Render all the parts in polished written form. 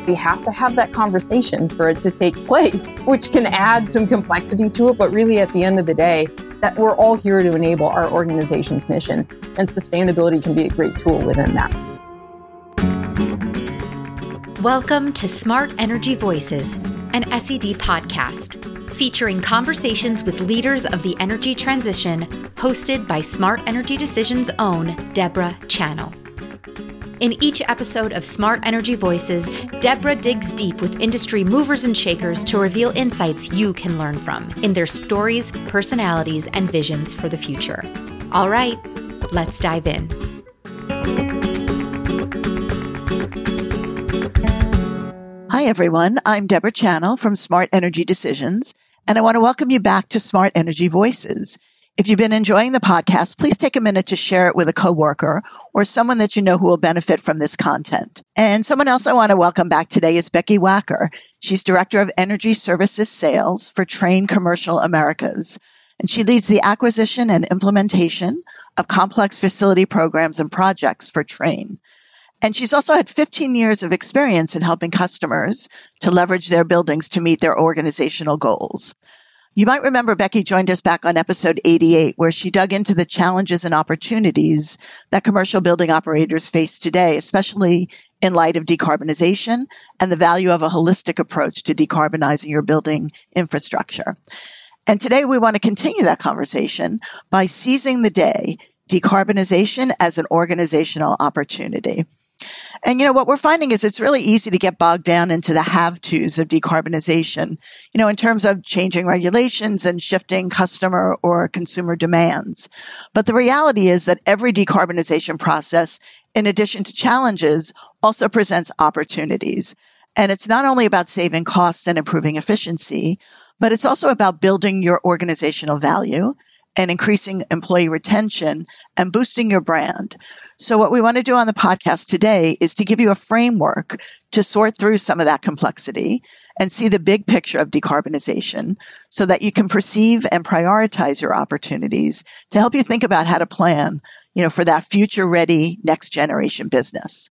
We have to have that conversation for it to take place, which can add some complexity to it. But really, at the end of the day, that we're all here to enable our organization's mission, and sustainability can be a great tool within that. Welcome to Smart Energy Voices, an SED podcast, featuring conversations with leaders of the energy transition, hosted by Smart Energy Decisions' own Deborah Channel. In each episode of Smart Energy Voices, Deborah digs deep with industry movers and shakers to reveal insights you can learn from in their stories, personalities, and visions for the future. All right, let's dive in. Hi, everyone. I'm Deborah Channel from Smart Energy Decisions, and I want to welcome you back to Smart Energy Voices. If you've been enjoying the podcast, please take a minute to share it with a coworker or someone that you know who will benefit from this content. And someone else I want to welcome back today is Becky Wacker. She's Director of Energy Services Sales for Trane Commercial Americas, and she leads the acquisition and implementation of complex facility programs and projects for Trane. And she's also had 15 years of experience in helping customers to leverage their buildings to meet their organizational goals. You might remember Becky joined us back on episode 88, where she dug into the challenges and opportunities that commercial building operators face today, especially in light of decarbonization and the value of a holistic approach to decarbonizing your building infrastructure. And today we want to continue that conversation by seizing the day, decarbonization as an organizational opportunity. And, what we're finding is it's really easy to get bogged down into the have-tos of decarbonization, in terms of changing regulations and shifting customer or consumer demands. But the reality is that every decarbonization process, in addition to challenges, also presents opportunities. And it's not only about saving costs and improving efficiency, but it's also about building your organizational value and increasing employee retention and boosting your brand. So what we want to do on the podcast today is to give you a framework to sort through some of that complexity and see the big picture of decarbonization so that you can perceive and prioritize your opportunities to help you think about how to plan, for that future-ready next generation business.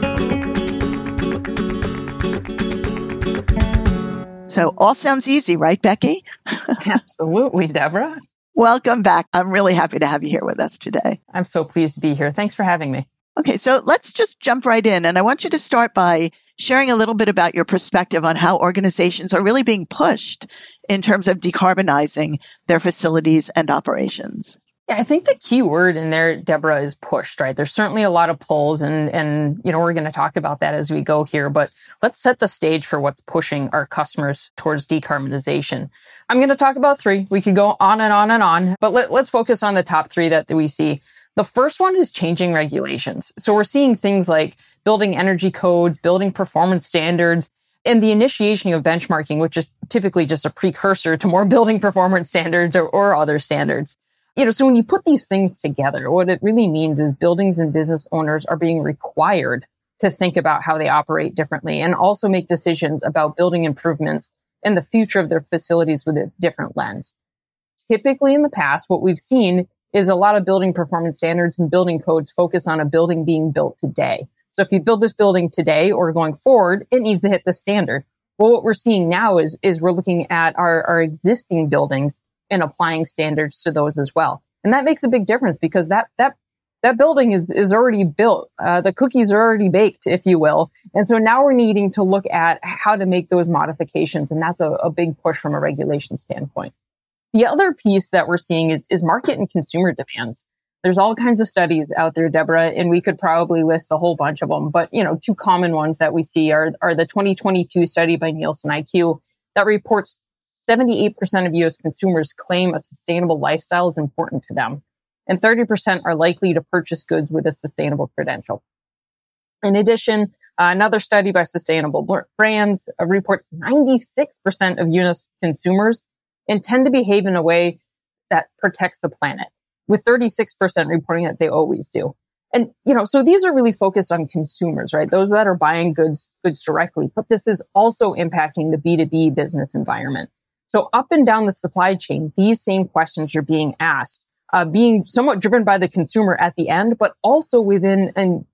So all sounds easy, right, Becky? Absolutely, Deborah. Welcome back. I'm really happy to have you here with us today. I'm so pleased to be here. Thanks for having me. Okay, so let's just jump right in. And I want you to start by sharing a little bit about your perspective on how organizations are really being pushed in terms of decarbonizing their facilities and operations. Yeah, I think the key word in there, Deborah, is pushed, right? There's certainly a lot of pulls and we're going to talk about that as we go here, but let's set the stage for what's pushing our customers towards decarbonization. I'm going to talk about three. We could go on and on and on, but let's focus on the top three that we see. The first one is changing regulations. So we're seeing things like building energy codes, building performance standards, and the initiation of benchmarking, which is typically just a precursor to more building performance standards or other standards. So when you put these things together, what it really means is buildings and business owners are being required to think about how they operate differently and also make decisions about building improvements and the future of their facilities with a different lens. Typically in the past, what we've seen is a lot of building performance standards and building codes focus on a building being built today. So if you build this building today or going forward, it needs to hit the standard. Well, what we're seeing now is we're looking at our existing buildings and applying standards to those as well. And that makes a big difference because that building is already built. The cookies are already baked, if you will. And so now we're needing to look at how to make those modifications. And that's a big push from a regulation standpoint. The other piece that we're seeing is market and consumer demands. There's all kinds of studies out there, Deborah, and we could probably list a whole bunch of them. But, two common ones that we see are the 2022 study by Nielsen IQ that reports 78% of U.S. consumers claim a sustainable lifestyle is important to them, and 30% are likely to purchase goods with a sustainable credential. In addition, another study by Sustainable Brands reports 96% of U.S. consumers intend to behave in a way that protects the planet, with 36% reporting that they always do. And, so these are really focused on consumers, right? Those that are buying goods directly, but this is also impacting the B2B business environment. So up and down the supply chain, these same questions are being asked, being somewhat driven by the consumer at the end, but also within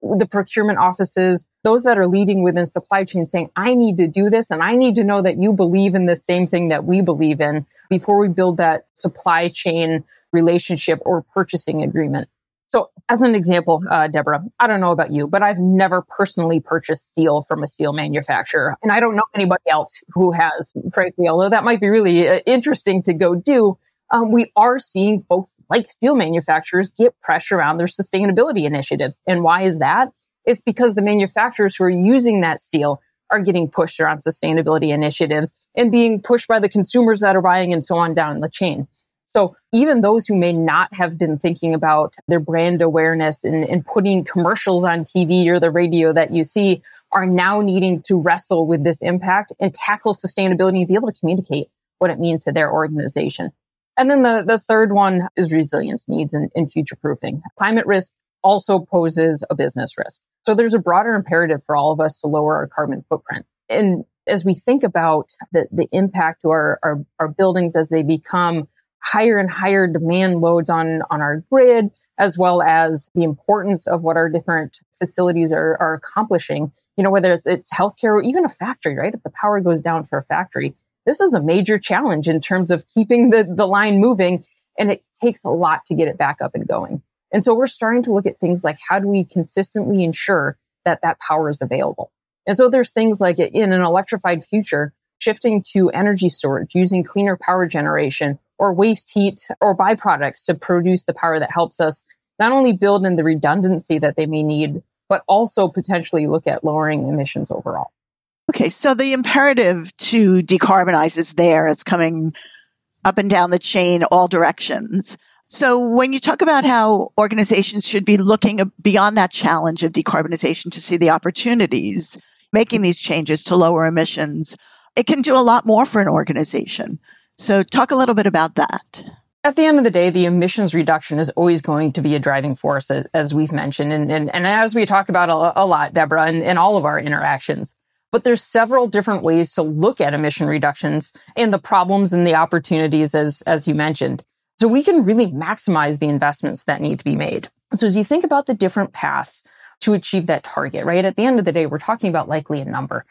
the procurement offices, those that are leading within supply chain saying, I need to do this and I need to know that you believe in the same thing that we believe in before we build that supply chain relationship or purchasing agreement. So as an example, Deborah, I don't know about you, but I've never personally purchased steel from a steel manufacturer. And I don't know anybody else who has, frankly, although that might be really interesting to go do. We are seeing folks like steel manufacturers get pressure around their sustainability initiatives. And why is that? It's because the manufacturers who are using that steel are getting pushed around sustainability initiatives and being pushed by the consumers that are buying and so on down the chain. So even those who may not have been thinking about their brand awareness and putting commercials on TV or the radio that you see are now needing to wrestle with this impact and tackle sustainability and be able to communicate what it means to their organization. And then the third one is resilience needs and future proofing. Climate risk also poses a business risk. So there's a broader imperative for all of us to lower our carbon footprint. And as we think about the impact to our buildings as they become higher and higher demand loads on our grid, as well as the importance of what our different facilities are accomplishing, whether it's healthcare or even a factory, right? If the power goes down for a factory, this is a major challenge in terms of keeping the line moving, and it takes a lot to get it back up and going. And so we're starting to look at things like how do we consistently ensure that power is available? And so there's things like in an electrified future, shifting to energy storage, using cleaner power generation or waste heat or byproducts to produce the power that helps us not only build in the redundancy that they may need, but also potentially look at lowering emissions overall. Okay, so the imperative to decarbonize is there. It's coming up and down the chain, all directions. So when you talk about how organizations should be looking beyond that challenge of decarbonization to see the opportunities, making these changes to lower emissions, it can do a lot more for an organization. So talk a little bit about that. At the end of the day, the emissions reduction is always going to be a driving force, as we've mentioned, and as we talk about a lot, Deborah, in all of our interactions. But there's several different ways to look at emission reductions and the problems and the opportunities, as you mentioned. So we can really maximize the investments that need to be made. So as you think about the different paths to achieve that target, right? At the end of the day, we're talking about likely a number.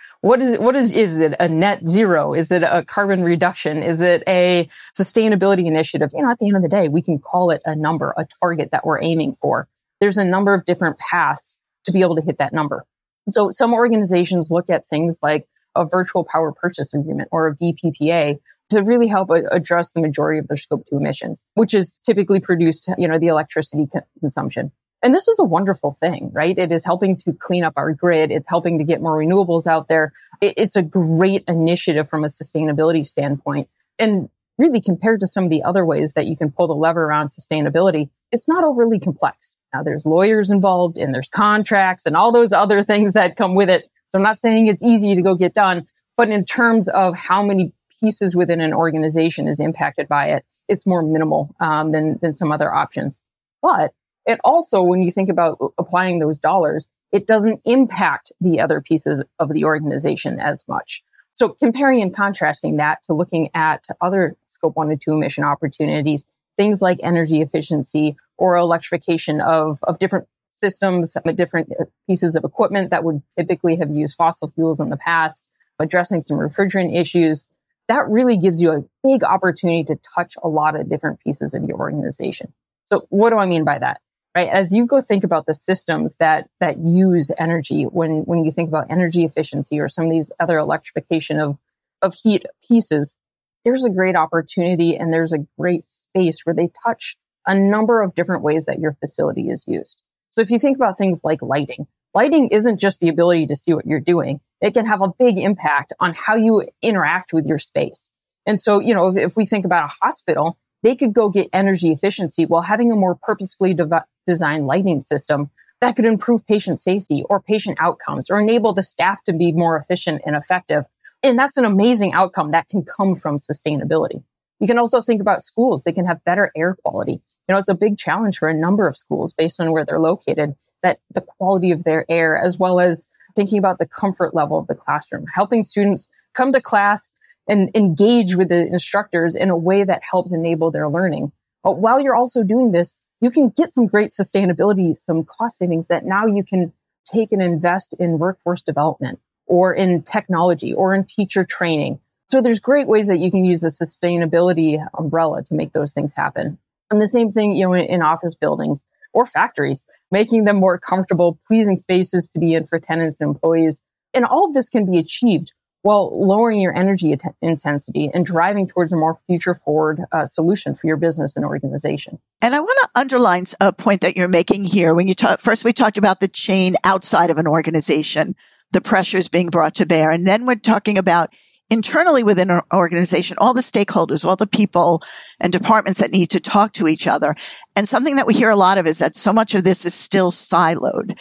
Is it a net zero? Is it a carbon reduction? Is it a sustainability initiative? At the end of the day, we can call it a number, a target that we're aiming for. There's a number of different paths to be able to hit that number. So some organizations look at things like a virtual power purchase agreement or a VPPA to really help address the majority of their scope 2 emissions, which is typically produced, the electricity consumption. And this is a wonderful thing, right? It is helping to clean up our grid. It's helping to get more renewables out there. It's a great initiative from a sustainability standpoint. And really compared to some of the other ways that you can pull the lever around sustainability, it's not overly complex. Now there's lawyers involved and there's contracts and all those other things that come with it. So I'm not saying it's easy to go get done, but in terms of how many pieces within an organization is impacted by it, it's more minimal than some other options. But it also, when you think about applying those dollars, it doesn't impact the other pieces of the organization as much. So comparing and contrasting that to looking at other scope 1 and 2 emission opportunities, things like energy efficiency or electrification of different systems, different pieces of equipment that would typically have used fossil fuels in the past, addressing some refrigerant issues, that really gives you a big opportunity to touch a lot of different pieces of your organization. So what do I mean by that? Right? As you go think about the systems that use energy, when you think about energy efficiency or some of these other electrification of heat pieces, there's a great opportunity and there's a great space where they touch a number of different ways that your facility is used. So if you think about things like lighting isn't just the ability to see what you're doing. It can have a big impact on how you interact with your space. And so, if we think about a hospital, they could go get energy efficiency while having a more purposefully designed lighting system that could improve patient safety or patient outcomes or enable the staff to be more efficient and effective. And that's an amazing outcome that can come from sustainability. You can also think about schools. They can have better air quality. It's a big challenge for a number of schools based on where they're located, that the quality of their air, as well as thinking about the comfort level of the classroom, helping students come to class and engage with the instructors in a way that helps enable their learning. But while you're also doing this, you can get some great sustainability, some cost savings that now you can take and invest in workforce development or in technology or in teacher training. So there's great ways that you can use the sustainability umbrella to make those things happen. And the same thing, in office buildings or factories, making them more comfortable, pleasing spaces to be in for tenants and employees. And all of this can be achieved while lowering your energy intensity and driving towards a more future-forward solution for your business and organization. And I want to underline a point that you're making here. When first we talked about the chain outside of an organization, the pressures being brought to bear. And then we're talking about internally within an organization, all the stakeholders, all the people and departments that need to talk to each other. And something that we hear a lot of is that so much of this is still siloed.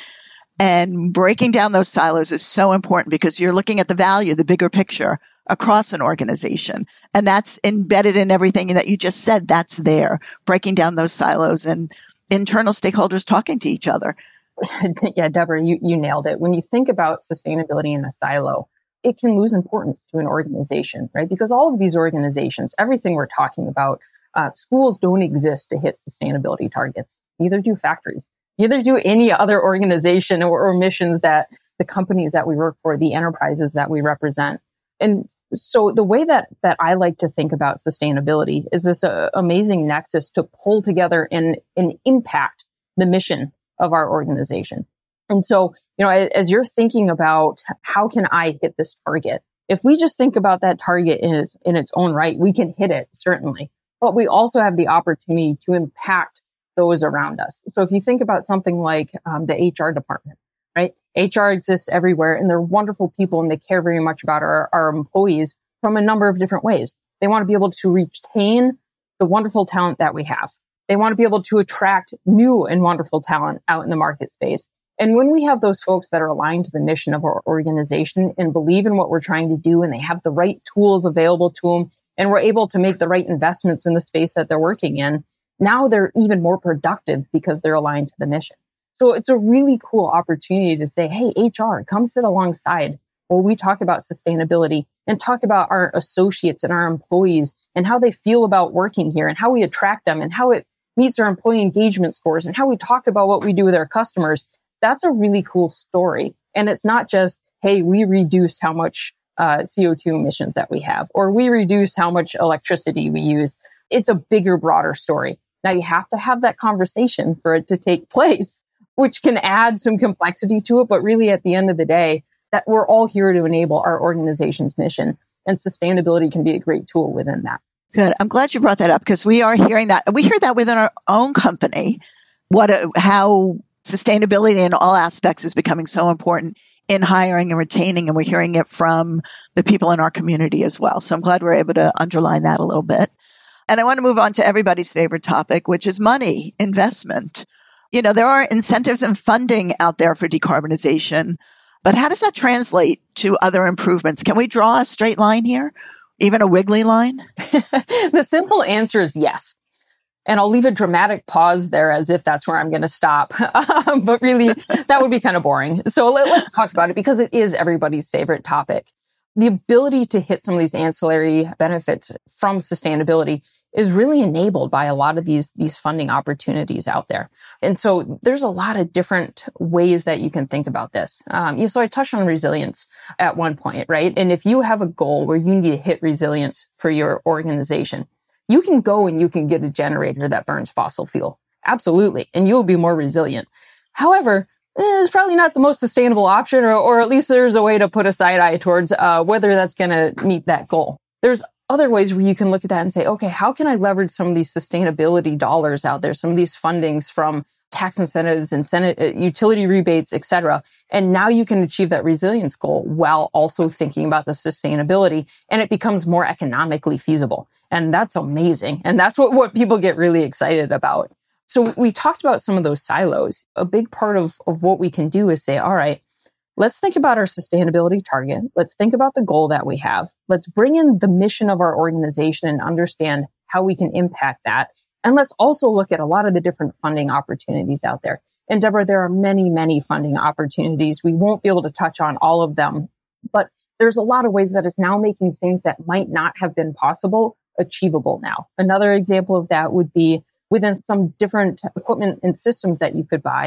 And breaking down those silos is so important because you're looking at the value, the bigger picture across an organization. And that's embedded in everything that you just said. That's there, breaking down those silos and internal stakeholders talking to each other. Yeah, Deborah, you nailed it. When you think about sustainability in a silo, it can lose importance to an organization, right? Because all of these organizations, everything we're talking about, schools don't exist to hit sustainability targets. Neither do factories. Neither do any other organization or missions that the companies that we work for, the enterprises that we represent. And so the way that I like to think about sustainability is this amazing nexus to pull together and impact the mission of our organization. And so, as you're thinking about how can I hit this target, if we just think about that target in its own right, we can hit it, certainly. But we also have the opportunity to impact those around us. So if you think about something like the HR department, right? HR exists everywhere and they're wonderful people and they care very much about our employees from a number of different ways. They want to be able to retain the wonderful talent that we have. They want to be able to attract new and wonderful talent out in the market space. And when we have those folks that are aligned to the mission of our organization and believe in what we're trying to do and they have the right tools available to them and we're able to make the right investments in the space that they're working in, now they're even more productive because they're aligned to the mission. So it's a really cool opportunity to say, hey, HR, come sit alongside while we talk about sustainability and talk about our associates and our employees and how they feel about working here and how we attract them and how it meets our employee engagement scores and how we talk about what we do with our customers. That's a really cool story. And it's not just, hey, we reduced how much CO2 emissions that we have, or we reduced how much electricity we use. It's a bigger, broader story. Now you have to have that conversation for it to take place, which can add some complexity to it. But really at the end of the day, that we're all here to enable our organization's mission, and sustainability can be a great tool within that. Good. I'm glad you brought that up because we are hearing that. We hear that within our own company, how sustainability in all aspects is becoming so important in hiring and retaining, and we're hearing it from the people in our community as well. So I'm glad we're able to underline that a little bit. And I want to move on to everybody's favorite topic, which is money, investment. There are incentives and funding out there for decarbonization, but how does that translate to other improvements? Can we draw a straight line here, even a wiggly line? The simple answer is yes. And I'll leave a dramatic pause there as if that's where I'm going to stop. But really, that would be kind of boring. So let's talk about it because it is everybody's favorite topic. The ability to hit some of these ancillary benefits from sustainability is really enabled by a lot of these funding opportunities out there. And so there's a lot of different ways that you can think about this. So I touched on resilience at one point, right? And if you have a goal where you need to hit resilience for your organization, you can go and you can get a generator that burns fossil fuel. Absolutely. And you'll be more resilient. However, it's probably not the most sustainable option, or at least there's a way to put a side eye towards whether that's going to meet that goal. There's other ways where you can look at that and say, okay, how can I leverage some of these sustainability dollars out there, some of these fundings from tax incentives and utility rebates, et cetera. And now you can achieve that resilience goal while also thinking about the sustainability, and it becomes more economically feasible. And that's amazing. And that's what people get really excited about. So we talked about some of those silos. A big part of what we can do is say, all right, let's think about our sustainability target. Let's think about the goal that we have. Let's bring in the mission of our organization and understand how we can impact that. And let's also look at a lot of the different funding opportunities out there. And Deborah, there are many, many funding opportunities. We won't be able to touch on all of them, but there's a lot of ways that it's now making things that might not have been possible achievable now. Another example of that would be within some different equipment and systems that you could buy.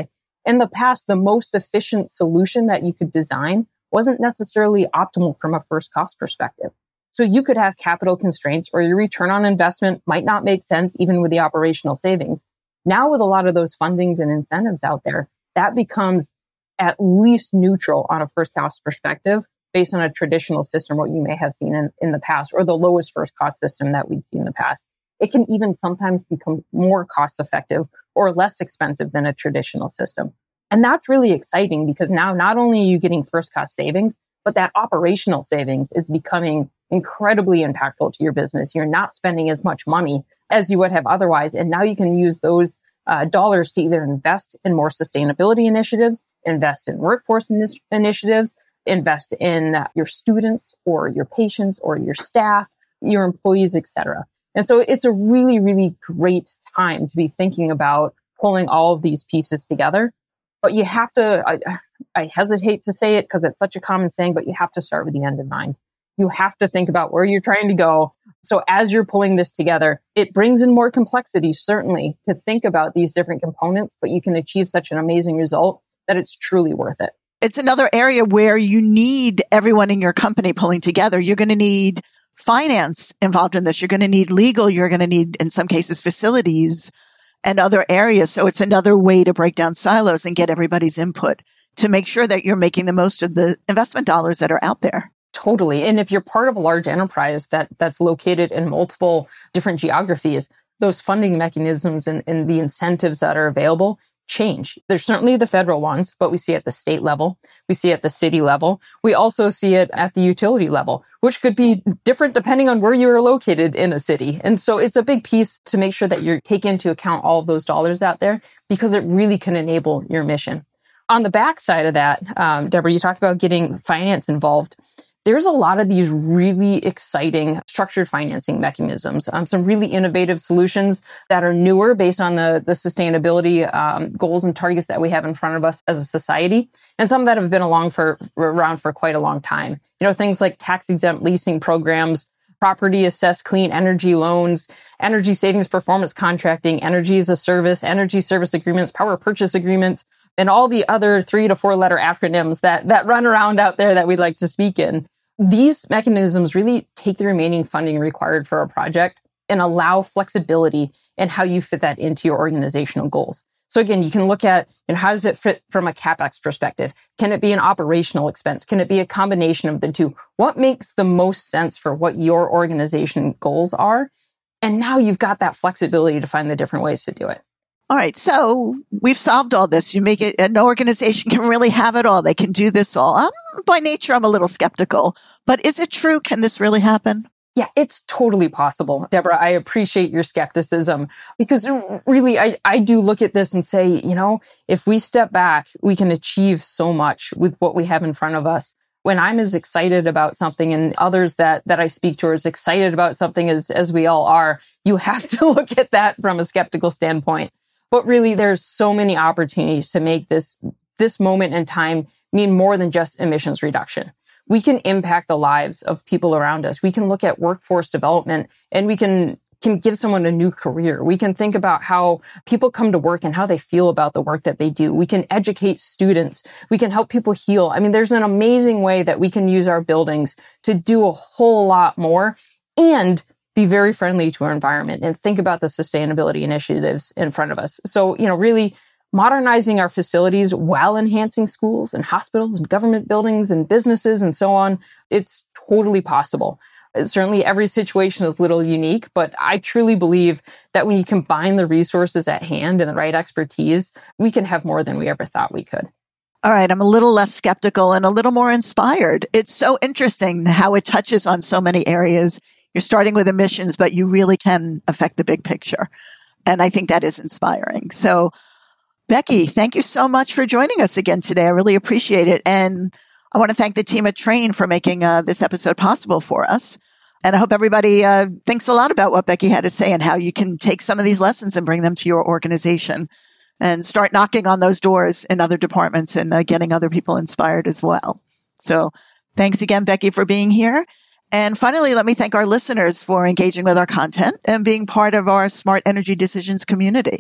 In the past, the most efficient solution that you could design wasn't necessarily optimal from a first cost perspective. So you could have capital constraints or your return on investment might not make sense even with the operational savings. Now with a lot of those fundings and incentives out there, that becomes at least neutral on a first cost perspective based on a traditional system, what you may have seen in the past, or the lowest first cost system that we'd seen in the past. It can even sometimes become more cost effective or less expensive than a traditional system. And that's really exciting because now not only are you getting first cost savings, but that operational savings is becoming incredibly impactful to your business. You're not spending as much money as you would have otherwise. And now you can use those dollars to either invest in more sustainability initiatives, invest in workforce initiatives, invest in your students or your patients or your staff, your employees, etc. And so it's a really, really great time to be thinking about pulling all of these pieces together. But you have to, I hesitate to say it because it's such a common saying, but you have to start with the end in mind. You have to think about where you're trying to go. So as you're pulling this together, it brings in more complexity, certainly, to think about these different components, but you can achieve such an amazing result that it's truly worth it. It's another area where you need everyone in your company pulling together. You're going to need finance involved in this. You're going to need legal. You're going to need, in some cases, facilities and other areas. So it's another way to break down silos and get everybody's input to make sure that you're making the most of the investment dollars that are out there. Totally. And if you're part of a large enterprise that's located in multiple different geographies, those funding mechanisms and the incentives that are available change. There's certainly the federal ones, but we see it at the state level. We see it at the city level. We also see it at the utility level, which could be different depending on where you are located in a city. And so it's a big piece to make sure that you're taking into account all of those dollars out there because it really can enable your mission. On the backside of that, Deborah, you talked about getting finance involved. There's a lot of these really exciting structured financing mechanisms, some really innovative solutions that are newer based on the sustainability goals and targets that we have in front of us as a society, and some that have been around for quite a long time. You know, things like tax-exempt leasing programs, property assessed clean energy loans, energy savings performance contracting, energy as a service, energy service agreements, power purchase agreements, and all the other 3 to 4 letter acronyms that run around out there that we'd like to speak in. These mechanisms really take the remaining funding required for a project and allow flexibility in how you fit that into your organizational goals. So again, you can look at, how does it fit from a CapEx perspective? Can it be an operational expense? Can it be a combination of the two? What makes the most sense for what your organization goals are? And now you've got that flexibility to find the different ways to do it. All right. So we've solved all this. You make it, an organization can really have it all. They can do this all. By nature, I'm a little skeptical, but is it true? Can this really happen? Yeah, it's totally possible. Deborah, I appreciate your skepticism because really, I do look at this and say, if we step back, we can achieve so much with what we have in front of us. When I'm as excited about something and others that I speak to are as excited about something as we all are, you have to look at that from a skeptical standpoint. But really, there's so many opportunities to make this moment in time mean more than just emissions reduction. We can impact the lives of people around us. We can look at workforce development and we can give someone a new career. We can think about how people come to work and how they feel about the work that they do. We can educate students. We can help people heal. I mean, there's an amazing way that we can use our buildings to do a whole lot more and be very friendly to our environment and think about the sustainability initiatives in front of us. So, really modernizing our facilities while enhancing schools and hospitals and government buildings and businesses and so on, it's totally possible. Certainly every situation is a little unique, but I truly believe that when you combine the resources at hand and the right expertise, we can have more than we ever thought we could. All right, I'm a little less skeptical and a little more inspired. It's so interesting how it touches on so many areas. You're starting with emissions, but you really can affect the big picture. And I think that is inspiring. So, Becky, thank you so much for joining us again today. I really appreciate it. And I want to thank the team at Train for making this episode possible for us. And I hope everybody thinks a lot about what Becky had to say and how you can take some of these lessons and bring them to your organization and start knocking on those doors in other departments and getting other people inspired as well. So thanks again, Becky, for being here. And finally, let me thank our listeners for engaging with our content and being part of our Smart Energy Decisions community.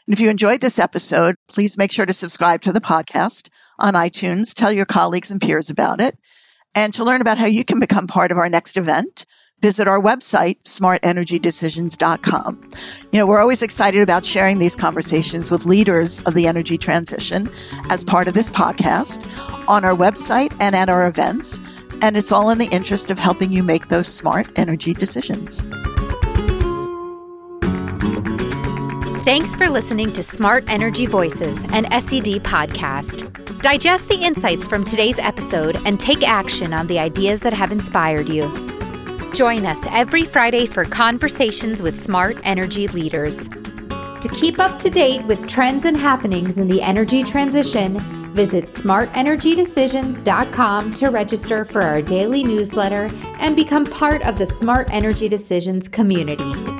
And if you enjoyed this episode, please make sure to subscribe to the podcast on iTunes. Tell your colleagues and peers about it. And to learn about how you can become part of our next event, visit our website, smartenergydecisions.com. We're always excited about sharing these conversations with leaders of the energy transition as part of this podcast on our website and at our events. And it's all in the interest of helping you make those smart energy decisions. Thanks for listening to Smart Energy Voices, an SED podcast. Digest the insights from today's episode and take action on the ideas that have inspired you. Join us every Friday for conversations with smart energy leaders. To keep up to date with trends and happenings in the energy transition, visit smartenergydecisions.com to register for our daily newsletter and become part of the Smart Energy Decisions community.